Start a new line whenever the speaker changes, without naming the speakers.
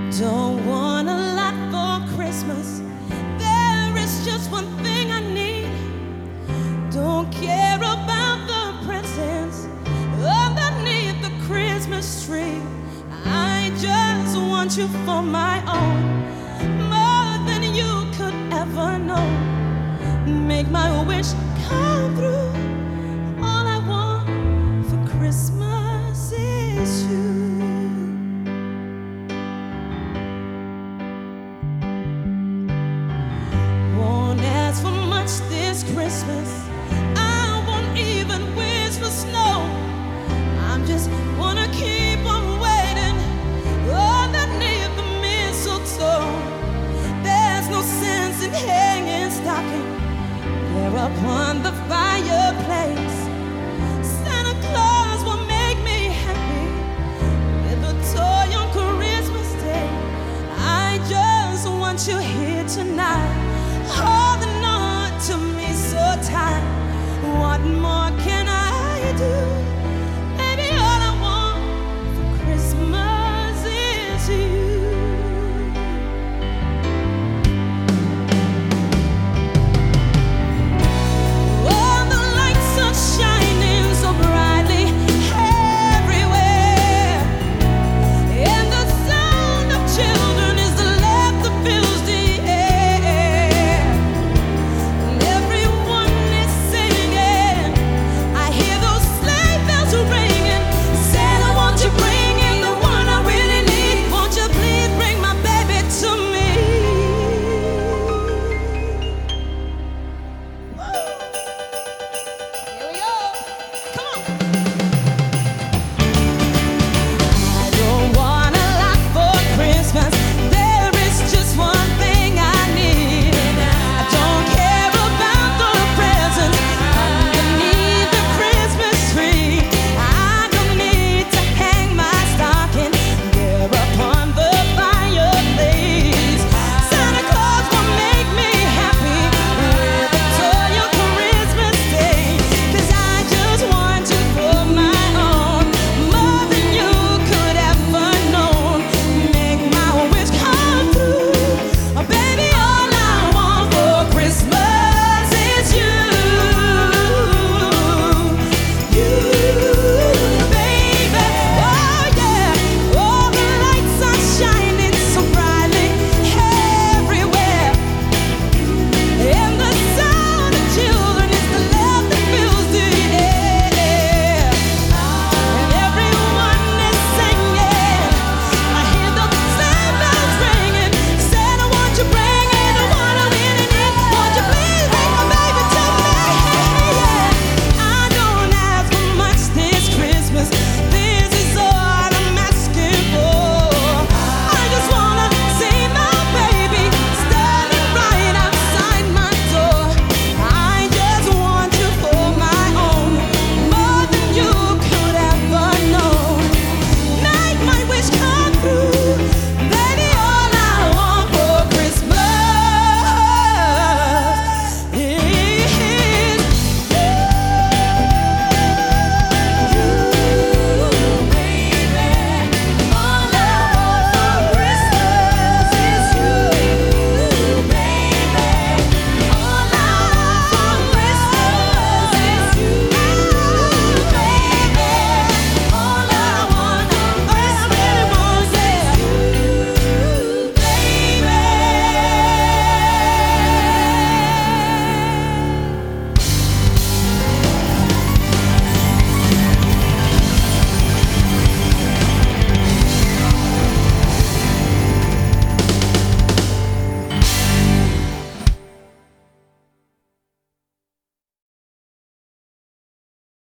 Don't want a lot for Christmas. There is just one thing I need. Don't care about the presents underneath the Christmas tree. I just want you for my own, more than you could ever know. Make my wish come through. All I want for Christmas is you. Won't ask for much this Christmas. I won't even wish for snow. I'm just wanna keep on waiting underneath the mistletoe. There's no sense in hanging stocking there upon the fireplace. Santa Claus will make me happy with a toy on Christmas Day. I just want you here tonight, holding on to me so tight. What more can I do?